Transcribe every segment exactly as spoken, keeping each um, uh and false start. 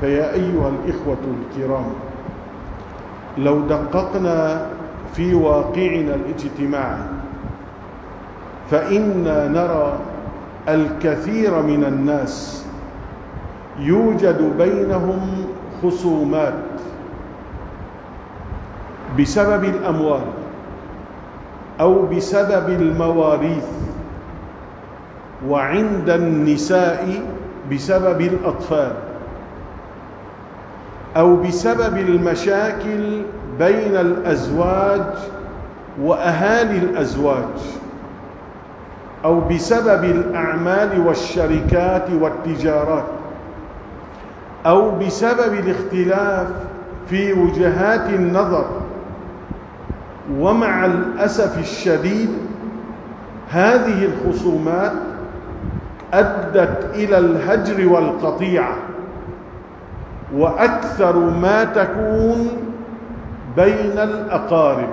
فيا أيها الإخوة الكرام، لو دققنا في واقعنا الاجتماعي فإنا نرى الكثير من الناس يوجد بينهم خصومات بسبب الأموال أو بسبب المواريث، وعند النساء بسبب الأطفال، أو بسبب المشاكل بين الأزواج وأهالي الأزواج، أو بسبب الأعمال والشركات والتجارات، أو بسبب الاختلاف في وجهات النظر. ومع الأسف الشديد هذه الخصومات أدت إلى الهجر والقطيعة، وأكثر ما تكون بين الأقارب،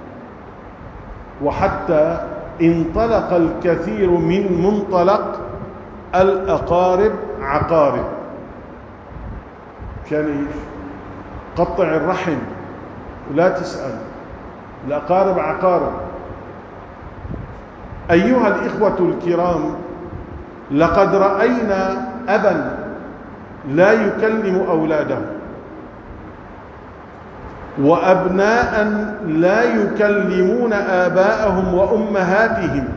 وحتى انطلق الكثير من منطلق الأقارب عقارب. كان إيش؟ قطع الرحم ولا تسأل، الأقارب عقارب. أيها الإخوة الكرام، لقد رأينا أبا لا يكلم أولاده، وأبناء لا يكلمون آباءهم وأمهاتهم.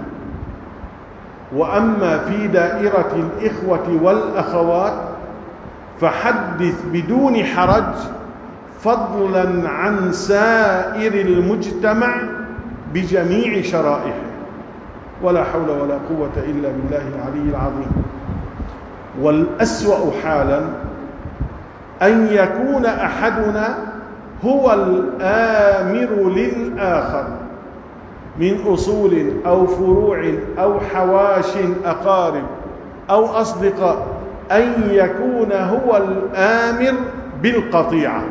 وأما في دائرة الإخوة والأخوات فحدث بدون حرج، فضلا عن سائر المجتمع بجميع شرائحه. ولا حول ولا قوة إلا بالله العلي العظيم. والأسوأ حالا أن يكون أحدنا هو الآمر للآخر من أصول أو فروع أو حواش أقارب أو أصدقاء، أن يكون هو الآمر بالقطيعة.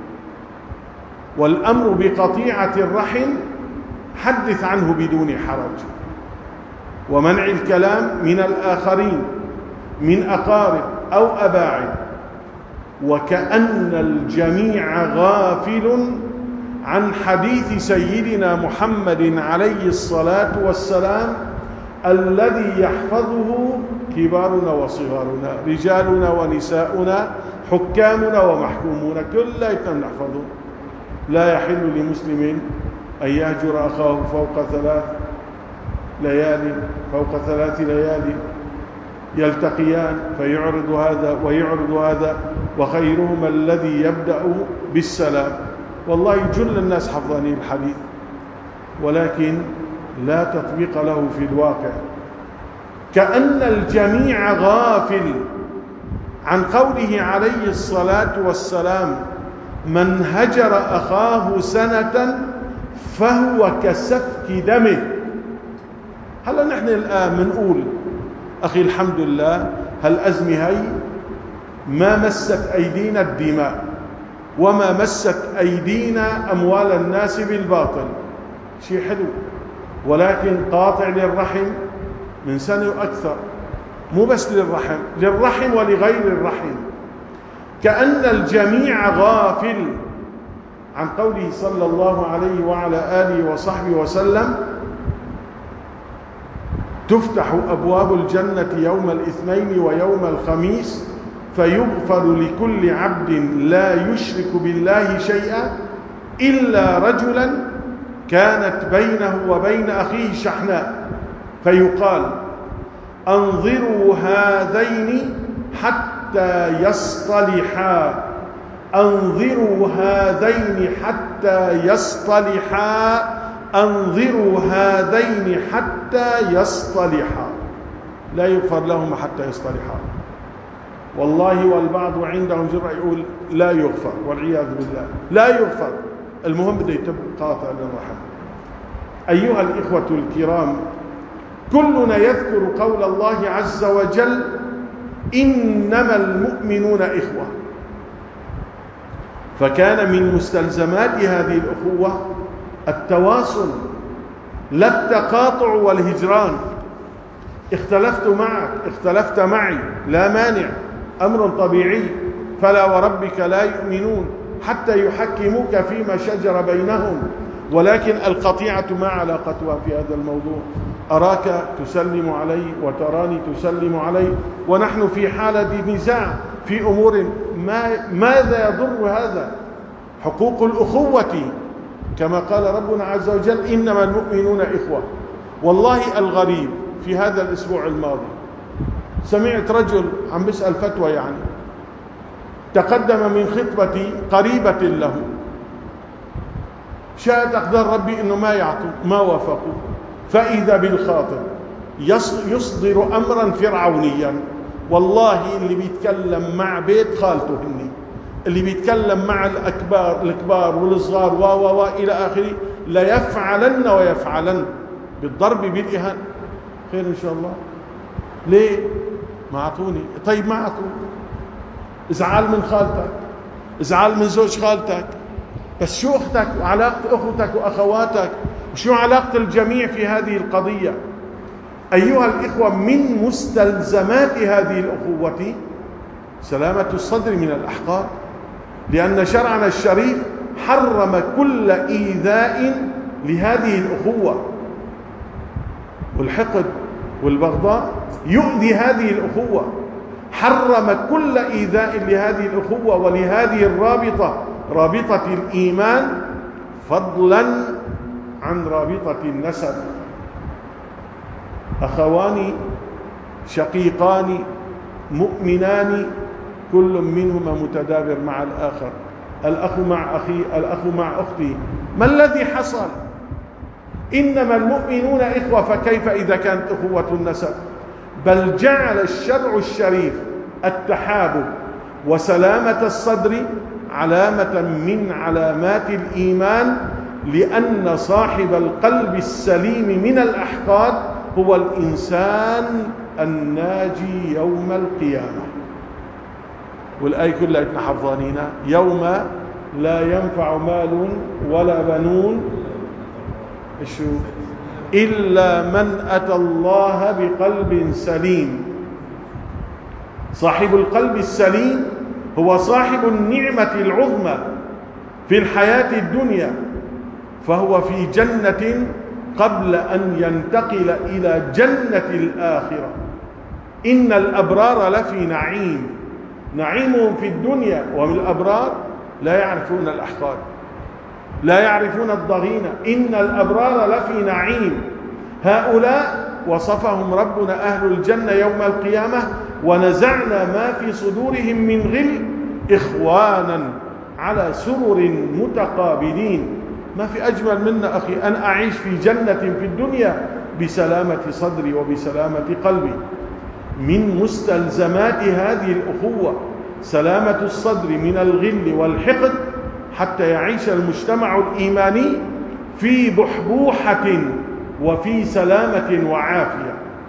والأمر بقطيعة الرحم حدث عنه بدون حرج، ومنع الكلام من الآخرين من أقارب أو أباعد، وكأن الجميع غافل عن حديث سيدنا محمد عليه الصلاة والسلام الذي يحفظه كبارنا وصغارنا، رجالنا ونساؤنا، حكامنا ومحكومون، كلنا نحفظه. لا يحل لمسلم أن يهجر أخاه فوق ثلاث ليالي فوق ثلاث ليالي يلتقيان فيعرض هذا ويعرض هذا، وخيرهما الذي يبدأ بالسلام. والله جل الناس حفظاني الحديث، ولكن لا تطبيق له في الواقع. كأن الجميع غافل عن قوله عليه الصلاة والسلام: من هجر أخاه سنة فهو كسفك دمه. هلا نحن الآن بنقول أخي الحمد لله هالأزمة هي ما مست أيدينا الدماء، وما مست أيدينا أموال الناس بالباطل، شيء حلو. ولكن قاطع للرحم من سنة وأكثر، مو بس للرحم، للرحم ولغير الرحم. كأن الجميع غافل عن قوله صلى الله عليه وعلى آله وصحبه وسلم: تفتح أبواب الجنة يوم الاثنين ويوم الخميس فيغفر لكل عبد لا يشرك بالله شيئا إلا رجلا كانت بينه وبين أخيه شحناء، فيقال: أنظروا هذين حتى يصطلحا، أنظروا هذين حتى يصطلحا، أنظروا هذين حتى يصطلحا. لا يغفر لهم حتى يصطلحا. والله والبعض عندهم جرأة يقول لا يغفر، والعياذ بالله لا يغفر. المهم بده يتم قاطع للرحم. أيها الإخوة الكرام، كلنا يذكر قول الله عز وجل: إنما المؤمنون إخوة. فكان من مستلزمات هذه الأخوة التواصل، لا التقاطع والهجران. اختلفت معك، اختلفت معي، لا مانع، أمر طبيعي، فلا وربك لا يؤمنون حتى يحكموك فيما شجر بينهم ولكن القطيعة ما علاقتها في هذا الموضوع؟ أراك تسلم علي وتراني تسلم علي ونحن في حالة نزاع في أمور ما ماذا يضر هذا؟ حقوق الأخوة كما قال ربنا عز وجل إنما المؤمنون إخوة. والله الغريب في هذا الأسبوع الماضي سمعت رجل عم بيسأل فتوى، يعني تقدم من خطبة قريبة له، شاءت أقدار ربي إنه ما يعطوا ما وافقوا، فإذا بالخاطر يصدر أمرا فرعونيا. والله اللي بيتكلم مع بيت خالته هني، اللي بيتكلم مع الأكبار الكبار والصغار و و و إلى آخره لا يفعلن ويفعلن بالضرب بالإهانة. خير إن شاء الله. ليه ما أعطوني؟ طيب ما أعطوني، ازعل من خالتك، ازعل من زوج خالتك، بس شو أختك وعلاقة أخوتك وأخواتك وشو علاقة الجميع في هذه القضية؟ أيها الإخوة، من مستلزمات هذه الأخوة سلامة الصدر من الأحقاد، لأن شرعنا الشريف حرم كل إيذاء لهذه الأخوة، والحقد والبغضاء يؤذي هذه الأخوة. حرم كل إيذاء لهذه الأخوة ولهذه الرابطة، رابطة الإيمان، فضلا عن رابطة النسب. أخوان شقيقان مؤمنان كل منهما متدابر مع الآخر، الأخ مع أخي، الأخ مع أختي. ما الذي حصل؟ إنما المؤمنون إخوة، فكيف إذا كانت أخوة النسب؟ بل جعل الشرع الشريف التحابب وسلامة الصدر علامة من علامات الإيمان، لأن صاحب القلب السليم من الأحقاد هو الإنسان الناجي يوم القيامة. والآية كلها إحنا حفظانينا: يوم لا ينفع مال ولا بنون شو إلا من أتى الله بقلب سليم. صاحب القلب السليم هو صاحب النعمة العظمى في الحياة الدنيا، فهو في جنة قبل أن ينتقل إلى جنة الآخرة. إن الأبرار لفي نعيم، نعيمهم في الدنيا، ومن الأبرار لا يعرفون الأحقاد، لا يعرفون الضغينة. إن الأبرار لفي نعيم. هؤلاء وصفهم ربنا أهل الجنة يوم القيامة: ونزعنا ما في صدورهم من غل إخوانا على سرر متقابلين. ما في أجمل منا أخي أن أعيش في جنة في الدنيا بسلامة صدري وبسلامة قلبي. من مستلزمات هذه الأخوة سلامة الصدر من الغل والحقد، حتى يعيش المجتمع الإيماني في بحبوحة وفي سلامة وعافية.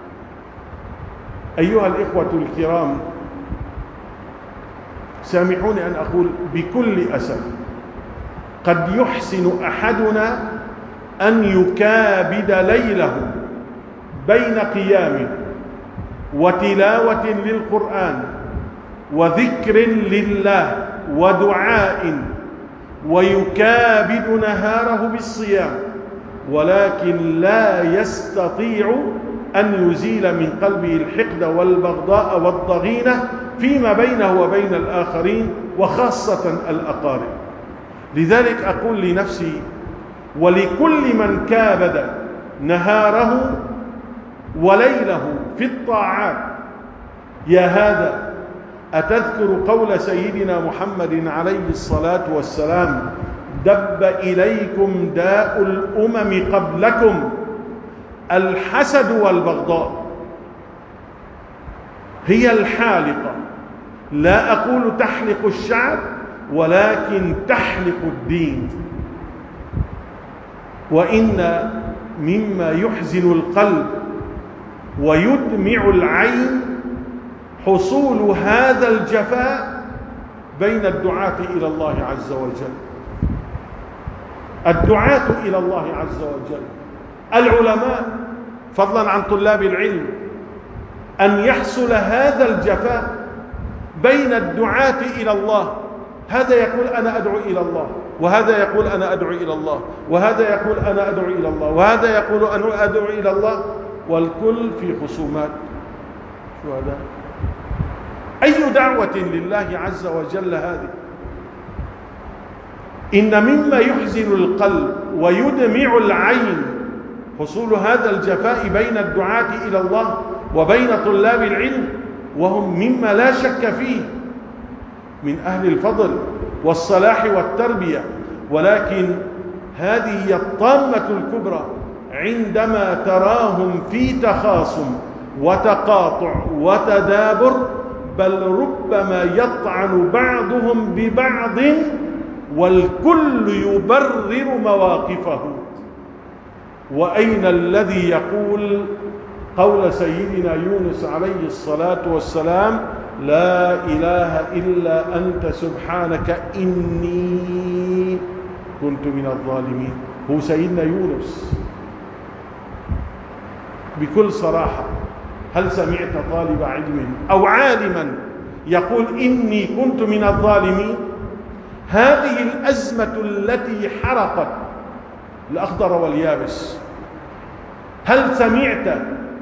أيها الإخوة الكرام، سامحوني أن أقول بكل أسف، قد يحسن أحدنا أن يكابد ليله بين قيام وتلاوة للقرآن وذكر لله ودعاء، ويكابد نهاره بالصيام، ولكن لا يستطيع أن يزيل من قلبه الحقد والبغضاء والضغينة فيما بينه وبين الآخرين وخاصة الأقارب. لذلك أقول لنفسي ولكل من كابد نهاره وليله في الطاعات: يا هذا، أتذكر قول سيدنا محمد عليه الصلاة والسلام: دب إليكم داء الأمم قبلكم الحسد والبغضاء. هي الحالقة، لا أقول تحلق الشعر، ولكن تحلق الدين. وإن مما يحزن القلب ويدمع العين حصول هذا الجفاء بين الدعاة إلى الله عز وجل. الدعاة إلى الله عز وجل، العلماء، فضلا عن طلاب العلم، أن يحصل هذا الجفاء بين الدعاة إلى الله، هذا يقول أنا أدعو إلى الله، وهذا يقول أنا أدعو إلى الله، وهذا يقول أنا أدعو إلى الله، وهذا يقول أنا أدعو إلى الله، والكل في خصومات. شو هذا؟ أي دعوة لله عز وجل هذه؟ إن مما يحزن القلب ويدمع العين حصول هذا الجفاء بين الدعاة إلى الله وبين طلاب العلم، وهم مما لا شك فيه من أهل الفضل والصلاح والتربية، ولكن هذه هي الطامة الكبرى عندما تراهم في تخاصم وتقاطع وتدابر، بل ربما يطعن بعضهم ببعض والكل يبرر مواقفه. وأين الذي يقول قول سيدنا يونس عليه الصلاة والسلام: لا إله إلا أنت سبحانك إني كنت من الظالمين؟ هو سيدنا يونس بكل صراحة. هل سمعت طالب علم أو عالما يقول إني كنت من الظالمين؟ هذه الأزمة التي حرقت الأخضر واليابس، هل سمعت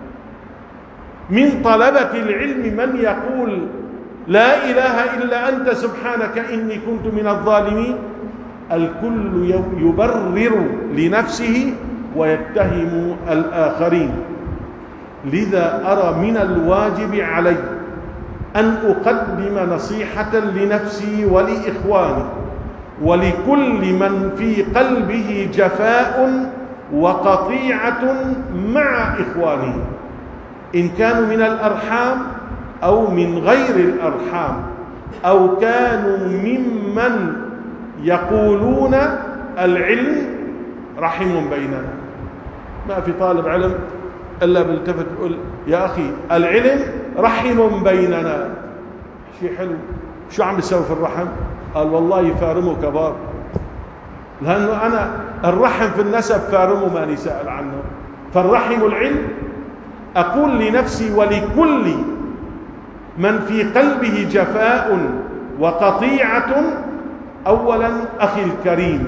من طلبة العلم من يقول لا إله إلا أنت سبحانك إني كنت من الظالمين؟ الكل يبرر لنفسه ويتهم الآخرين. لذا أرى من الواجب علي أن أقدم نصيحة لنفسي ولإخواني ولكل من في قلبه جفاء وقطيعة مع إخوانه، إن كانوا من الأرحام أو من غير الأرحام، أو كانوا ممن يقولون العلم رحم بيننا. ما في طالب علم إلا بيلتفت يقول يا أخي العلم رحم بيننا. شيء حلو. شو عم بيسوي في الرحم؟ قال والله يفارمه كبار، لأنه أنا الرحم في النسب فارمه ماني سائل عنه، فالرحم العلم. أقول لنفسي ولكل من في قلبه جفاء وقطيعة: أولا أخي الكريم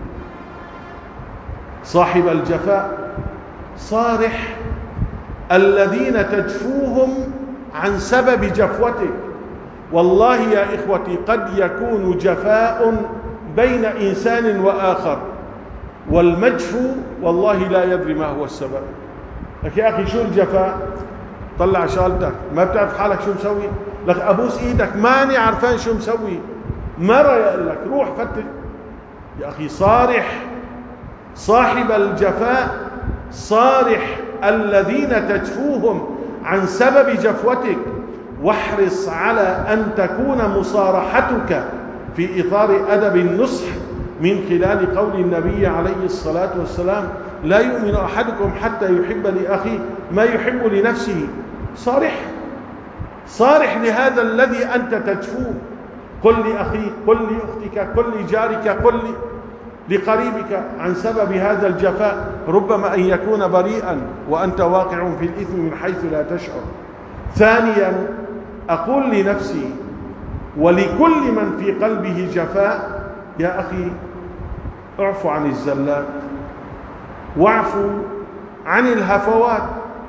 صاحب الجفاء، صارح الذين تجفوهم عن سبب جفوتك. والله يا إخوتي قد يكون جفاء بين إنسان وآخر، والمجفو والله لا يدري ما هو السبب. لك يا أخي شو الجفاء؟ طلع شالتك، ما بتعرف حالك شو مسوي؟ لك أبوس إيدك، ماني عرفان شو مسوي، مرة يقول لك روح فتش. يا أخي صارح صاحب الجفاء، صارح الذين تجفوهم عن سبب جفوتك، واحرص على أن تكون مصارحتك في إطار أدب النصح من خلال قول النبي عليه الصلاة والسلام: لا يؤمن أحدكم حتى يحب لأخيه ما يحب لنفسه. صارح صارح لهذا الذي أنت تجفوه. قل لأخيك، قل لأختك، قل لجارك، قل لقريبك عن سبب هذا الجفاء، ربما أن يكون بريئا وأنت واقع في الإثم من حيث لا تشعر. ثانيا أقول لنفسي ولكل من في قلبه جفاء: يا أخي اعفو عن الزلات، واعفو عن الهفوات،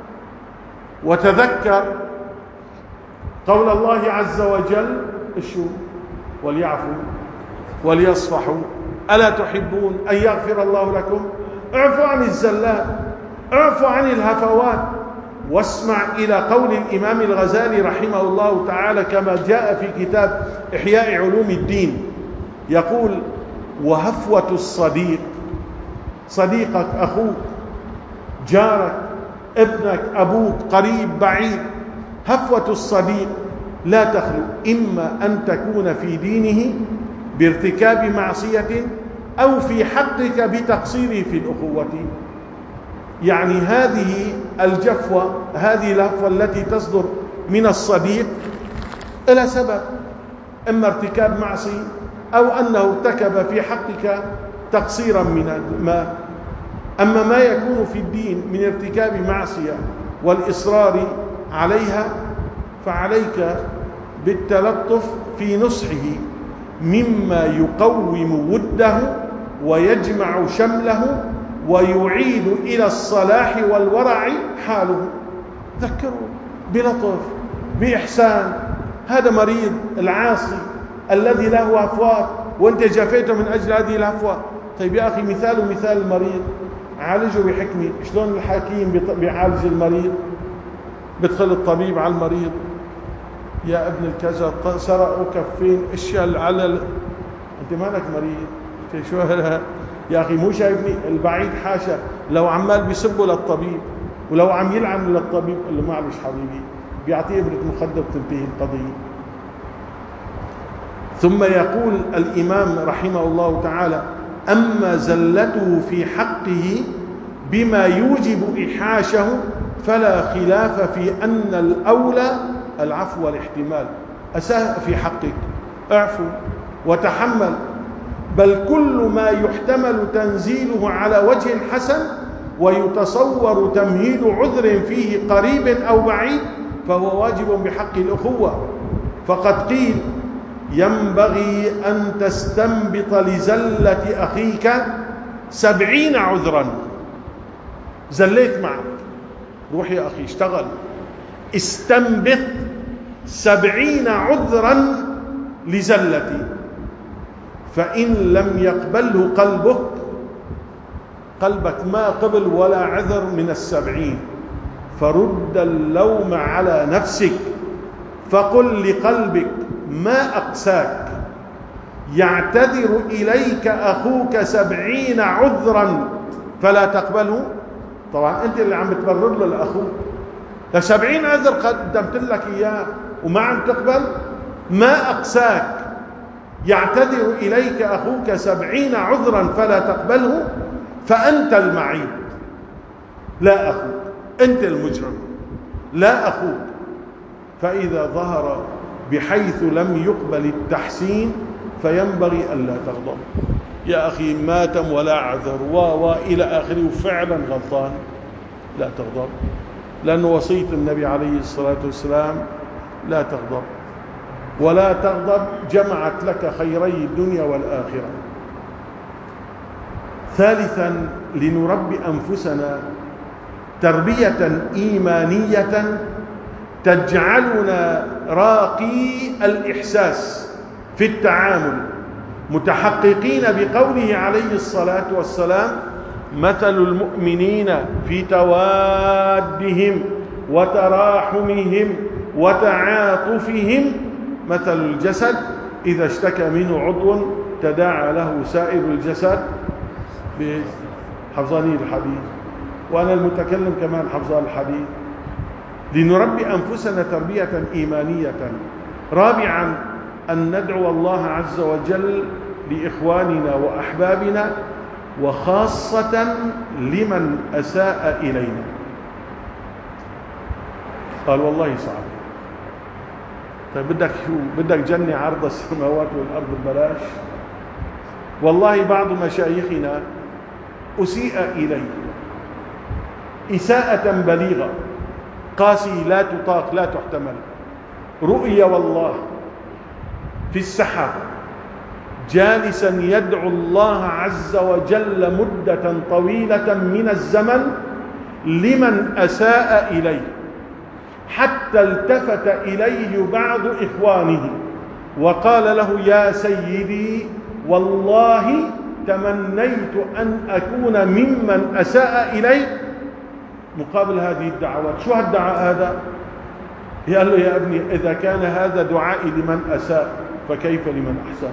وتذكر قول الله عز وجل: شو؟ وليعفوا وليصفحوا ألا تحبون أن يغفر الله لكم؟ اعفوا عن الزلات، اعفوا عن الهفوات. واسمع إلى قول الإمام الغزالي رحمه الله تعالى كما جاء في كتاب إحياء علوم الدين، يقول: وهفوة الصديق، صديقك، أخوك، جارك، ابنك، أبوك، قريب، بعيد، هفوة الصديق لا تخلو إما أن تكون في دينه بارتكاب معصية أو في حقك بتقصيره في الأخوة. يعني هذه الجفوة، هذه الهفوة التي تصدر من الصديق إلى سبب، إما ارتكاب معصية أو أنه ارتكب في حقك تقصيرا من ما. أما ما يكون في الدين من ارتكاب معصية والإصرار عليها فعليك بالتلطف في نصحه مما يقوم وده ويجمع شمله ويعيد إلى الصلاح والورع حاله. ذكروا بلطف بإحسان. هذا مريض العاصي الذي له هفوات وانت جافيته من أجل هذه الهفوات. طيب يا أخي، مثال مثال المريض عالجه بحكمة. شلون الحكيم بيعالج المريض؟ بدخل الطبيب على المريض: يا ابن الكذا سرقوا كفين اشياء على ال... انت مالك مريض؟ انت شو هذا يا اخي؟ مو شايفني؟ البعيد حاشا لو عمال بيسبوا للطبيب ولو عم يلعن للطبيب قال له معلش حبيبي، بيعطيه ابره مخدر وتنتهي القضيه. ثم يقول الامام رحمه الله تعالى: اما زلته في حقه بما يوجب احاشه فلا خلاف في ان الاولى العفو والاحتمال. أساء في حقك، اعفو وتحمل، بل كل ما يحتمل تنزيله على وجه حسن ويتصور تمهيد عذر فيه قريب أو بعيد فهو واجب بحق الأخوة. فقد قيل: ينبغي أن تستنبط لزلة أخيك سبعين عذرا. زليت معك، روح يا أخي اشتغل، استنبط سبعين عذرا لزلتي، فإن لم يقبله قلبك، قلبك ما قبل ولا عذر من السبعين، فرد اللوم على نفسك، فقل لقلبك: ما أقساك، يعتذر إليك أخوك سبعين عذرا فلا تقبله. طبعا أنت اللي عم بتبرر له لأخوك، لسبعين عذر قدمت لك إياه وما عم تقبل. ما أقساك، يعتذر إليك أخوك سبعين عذرا فلا تقبله، فأنت المعيب لا أخوك، أنت المجرم لا أخوك. فإذا ظهر بحيث لم يقبل التحسين فينبغي ألا تغضب. يا أخي ماتم ولا عذر و وإلى آخره وفعلا غلطان، لا تغضب، لأن وصية النبي عليه الصلاة والسلام لا تغضب. ولا تغضب جمعت لك خيري الدنيا والآخرة. ثالثا، لنربي أنفسنا تربية إيمانية تجعلنا راقي الإحساس في التعامل، متحققين بقوله عليه الصلاة والسلام: مثل المؤمنين في توادهم وتراحمهم وتعاطفهم مثل الجسد إذا اشتكى منه عضو تداعى له سائر الجسد. حفظاني الحديث وأنا المتكلم كمان حفظان الحديث. لنربي أنفسنا تربية إيمانية. رابعا، أن ندعو الله عز وجل لإخواننا وأحبابنا وخاصة لمن أساء إلينا. قال: والله صعب. طيب بدك شو؟ بدك جنة عرض السماوات والأرض ببلاش؟ والله بعض مشايخنا أسيء إليه إساءة بليغة قاسي لا تطاق لا تحتمل. رؤيا والله في السحر جالسا يدعو الله عز وجل مدة طويلة من الزمن لمن أساء إليه، حتى التفت إليه بعض إخوانه وقال له: يا سيدي والله تمنيت أن أكون ممن أساء إليك مقابل هذه الدعوات. شو هالدعاء هذا؟ قال له: يا ابني إذا كان هذا دعائي لمن أساء فكيف لمن أحسن؟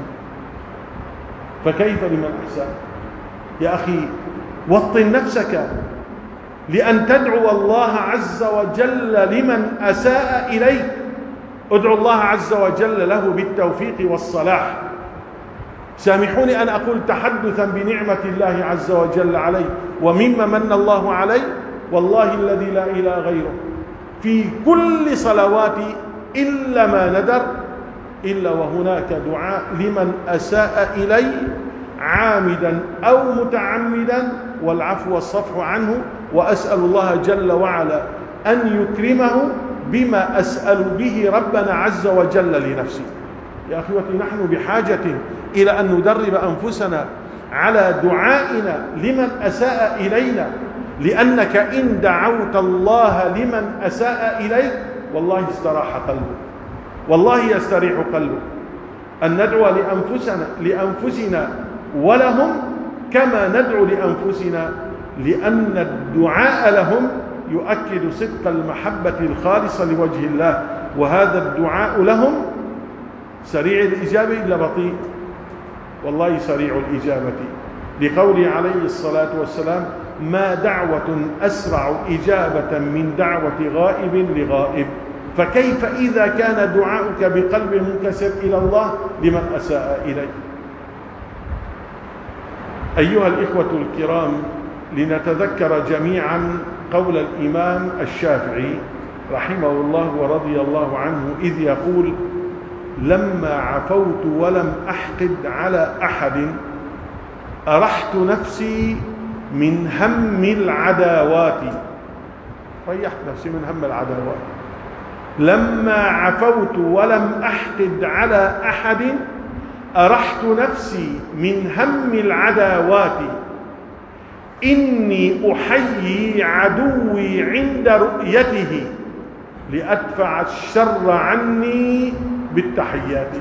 فكيف لمن أحسن؟ يا أخي وطن نفسك لأن تدعو الله عز وجل لمن أساء إليك. ادعو الله عز وجل له بالتوفيق والصلاح. سامحوني أن أقول تحدثا بنعمة الله عز وجل علي ومما من الله علي، والله الذي لا إله غيره، في كل صلواتي إلا ما ندر إلا وهناك دعاء لمن أساء إلي عامدا أو متعمدا، والعفو والصفح عنه، وأسأل الله جل وعلا أن يكرمه بما أسأل به ربنا عز وجل لنفسي. يا أخوتي، نحن بحاجة إلى أن ندرب أنفسنا على دعائنا لمن أساء إلينا، لأنك إن دعوت الله لمن أساء إليك والله استراح قلبك، والله يستريح قلبك. أن ندعو لأنفسنا لأنفسنا ولهم كما ندعو لأنفسنا، لأن الدعاء لهم يؤكد صدق المحبة الخالصة لوجه الله، وهذا الدعاء لهم سريع الإجابة إلا بطيء؟ والله سريع الإجابة، لقوله عليه الصلاة والسلام: ما دعوة أسرع إجابة من دعوة غائب لغائب. فكيف إذا كان دعاؤك بقلب منكسر إلى الله لمن أساء إليك؟ أيها الإخوة الكرام، لنتذكر جميعا قول الإمام الشافعي رحمه الله ورضي الله عنه إذ يقول: لما عفوت ولم أحقد على أحد أرحت نفسي من هم العداوات. ريحت نفسي من هم العداوات. لما عفوت ولم أحقد على أحد أرحت نفسي من هم العداوات. إني أحيي عدوي عند رؤيته لأدفع الشر عني بالتحيات.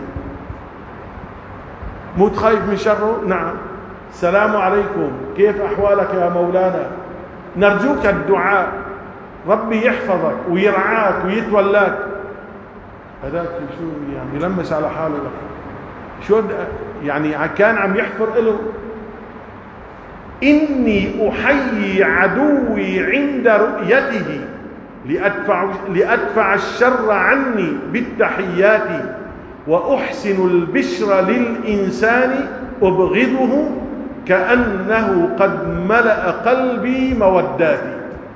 موت خايف من شره؟ نعم. السلام عليكم، كيف أحوالك يا مولانا؟ نرجوك الدعاء، ربي يحفظك ويرعاك ويتولاك. هذاك شو يعني يلمس على حاله لك، شو يعني كان عم يحفر له. إني أحيي عدوي عند رؤيته لأدفع, لأدفع الشر عني بالتحيات، وأحسن البشر للإنسان أبغضه كأنه قد ملأ قلبي موداتي.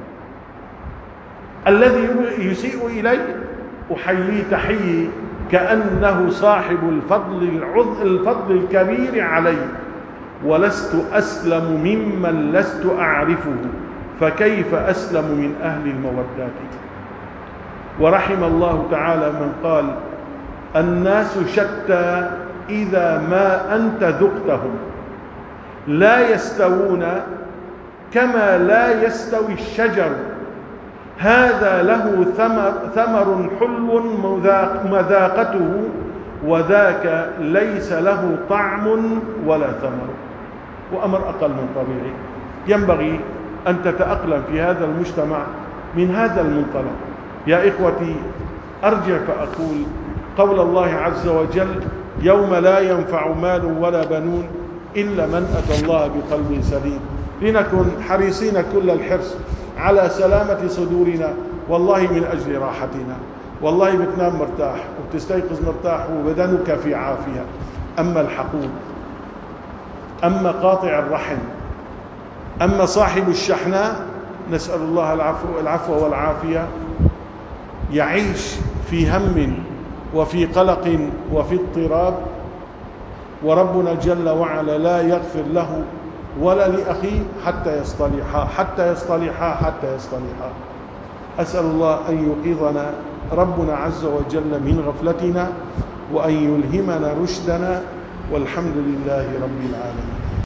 الذي يسيء إلي أحييه تحيي كأنه صاحب الفضل الفضل الكبير علي، ولست أسلم ممن لست أعرفه، فكيف أسلم من أهل المودات؟ ورحم الله تعالى من قال: الناس شتى إذا ما أنت ذقتهم، لا يستوون كما لا يستوي الشجر، هذا له ثمر, ثمر حلو مذاقته، وذاك ليس له طعم ولا ثمر. وأمر أقل من طبيعي. ينبغي أن تتأقلم في هذا المجتمع من هذا المنطلق. يا إخوتي، أرجع فأقول قول الله عز وجل: يوم لا ينفع مال ولا بنون إلا من أتى الله بقلب سليم. لنكن حريصين كل الحرص على سلامة صدورنا، والله من أجل راحتنا. والله بتنام مرتاح وبتستيقظ مرتاح وبدنك في عافية. أما الحقود، أما قاطع الرحم، أما صاحب الشحناء، نسأل الله العفو, العفو والعافية، يعيش في هم وفي قلق وفي اضطراب، وربنا جل وعلا لا يغفر له ولا لأخيه حتى يصطلحا حتى يصطلحا حتى يصطلحا. أسأل الله أن يوقظنا ربنا عز وجل من غفلتنا، وأن يلهمنا رشدنا، والحمد لله رب العالمين.